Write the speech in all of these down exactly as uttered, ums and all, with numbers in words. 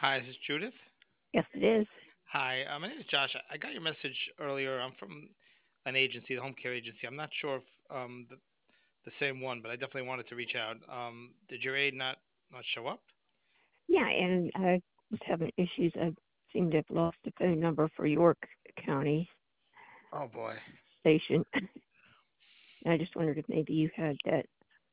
Hi, this is Judith. Yes, it is. Hi, uh, my name is Josh. I I got your message earlier. I'm from an agency, the home care agency. I'm not sure if um, the, the same one, but I definitely wanted to reach out. Um, did your aide not not show up? Yeah, and I was having issues. I seem to have lost the phone number for York County Oh boy. station. And I just wondered if maybe you had that.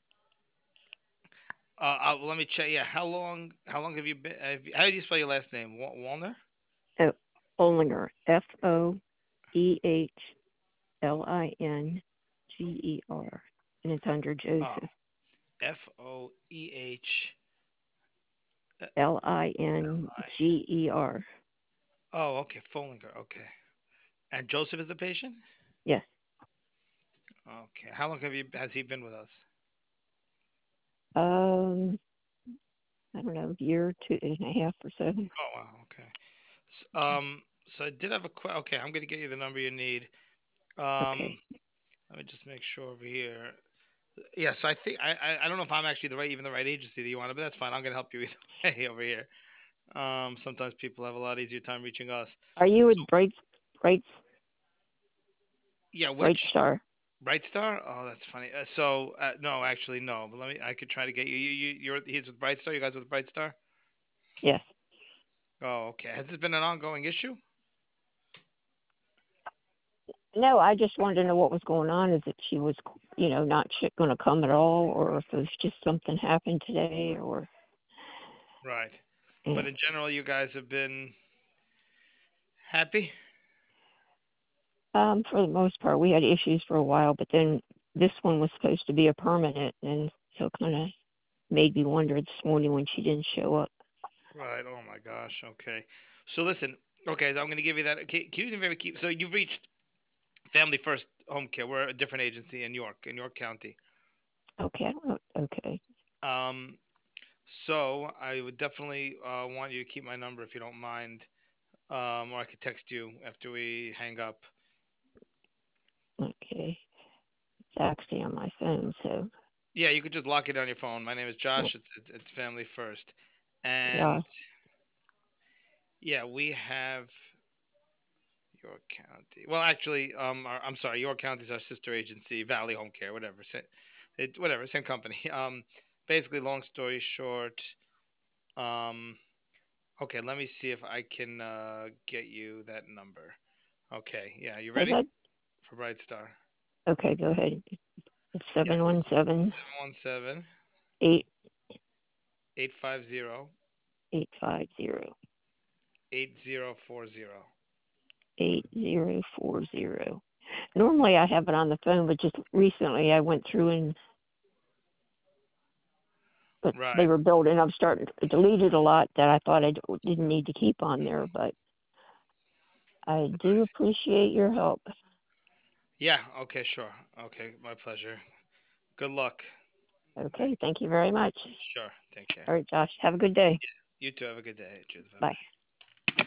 Uh, uh, well, let me check. Yeah, how long? How long have you been? Have you, how do you spell your last name? Wa- Walner. Oh, Olinger, F O E H L I N G E R, and it's under Oh, Joseph. F O E H L L I N I. G E R. Oh, okay, Follinger. Okay, and Joseph is the patient. Yes. Okay, how long have you has he been with us? Um, I don't know, year, two and a half or so. Oh wow. Okay. S- Um, so I did have a que- okay. I'm gonna get you the number you need. Um, Okay. let me just make sure over here. Yeah, so I think I, I I don't know if I'm actually the right even the right agency that you wanted, but that's fine. I'm gonna help you either way over here. Um, sometimes people have a lot easier time reaching us. Are you So with Bright, Bright, yeah, Bright which Star? Bright Star? Oh, that's funny. Uh, so uh, no, actually no. But let me. I could try to get you. You you you're he's with Bright Star. You guys with Bright Star? Yes. Oh, okay. Has this been an ongoing issue? No, I just wanted to know what was going on. Is it she was, you know, not going to come at all, or if it was just something happened today, or Right. eh, But in general, you guys have been happy. um, for the most part, we had issues for a while, but then this one was supposed to be a permanent, and so kind of made me wonder this morning when she didn't show up. Right. Oh my gosh. Okay. So listen. Okay, so I'm going to give you that. Okay, can you do me a favor? Keep. So you've reached Family First Home Care. We're a different agency in York, in York County. Okay, I don't know. Okay, Um. So I would definitely uh, want you to keep my number if you don't mind. Um. Or I could text you after we hang up. okay. It's actually on my phone, so Yeah, you could just lock it on your phone. My name is uh, Josh. It's it's, it's Family First, and yeah. yeah, we have York County. Well, actually, um, our, I'm sorry, York County is our sister agency, Valley Home Care, whatever. Sa- It, whatever, same company. Um, basically, long story short, um, okay, let me see if I can uh, get you that number. Okay, yeah, you Hey, ready bud. for Bright Star? Okay, go ahead. It's Yes, seven one seven seven one seven eight eight five zero eight five zero eight zero four zero. eight zero four zero. Normally I have it on the phone, but just recently I went through and but they Right. were building. I'm starting to deleted a lot that I thought I d- didn't need to keep on there, but I do appreciate your help. Yeah, okay, sure. Okay, my pleasure. Good luck. Thank Okay, thank you very much. you. Sure. Take care. All right, Josh, have a good day. You too. Have a good day. Cheers. Bye Bye. bye.